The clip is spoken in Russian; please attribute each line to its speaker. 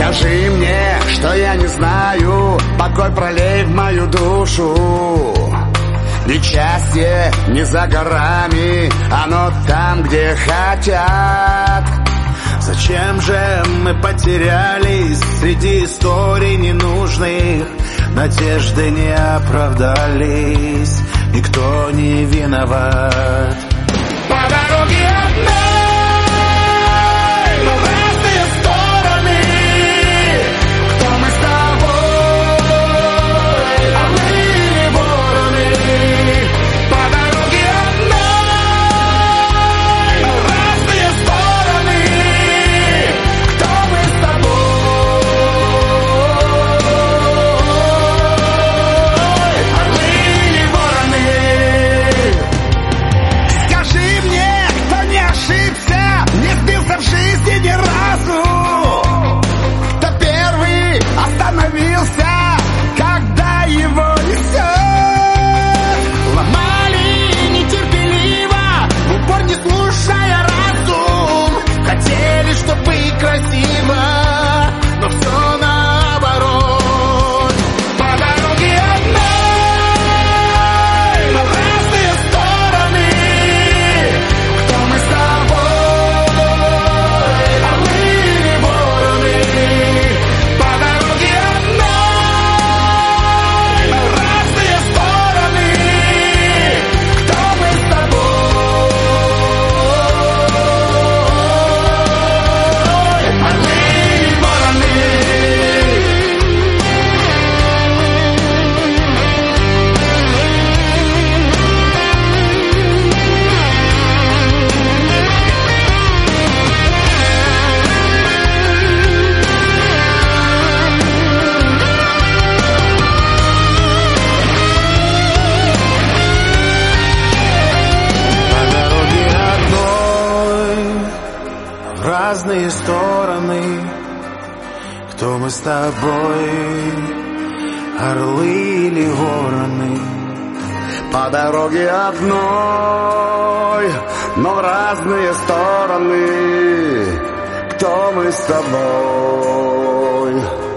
Speaker 1: Скажи мне, что я не знаю, покой пролей в мою душу. Ведь счастье не за горами, оно там, где хотят.
Speaker 2: Зачем же мы потерялись среди историй ненужных? Надежды не оправдались, никто не виноват.
Speaker 1: По дороге одной, но в разные стороны. Кто мы с тобой, орлы или вороны? По дороге одной, но в разные стороны. Кто мы с тобой, орлы или вороны? Скажи мне, кто не ошибся, не сбился в жизни ни разу, кто первый остановился, когда его несет. Ломали нетерпеливо, в упор не слушая разум. Хотели, чтобы красиво, но все наоборот. По дороге одной, но в разные стороны. Кто мы с тобой, орлы или вороны? По дороге одной, но в разные стороны. Кто мы с тобой, орлы или вороны?
Speaker 2: По дороге одной, в разные стороны. Кто мы с тобой, орлы или вороны?
Speaker 1: По дороге одной, но в разные стороны. Кто мы с тобой?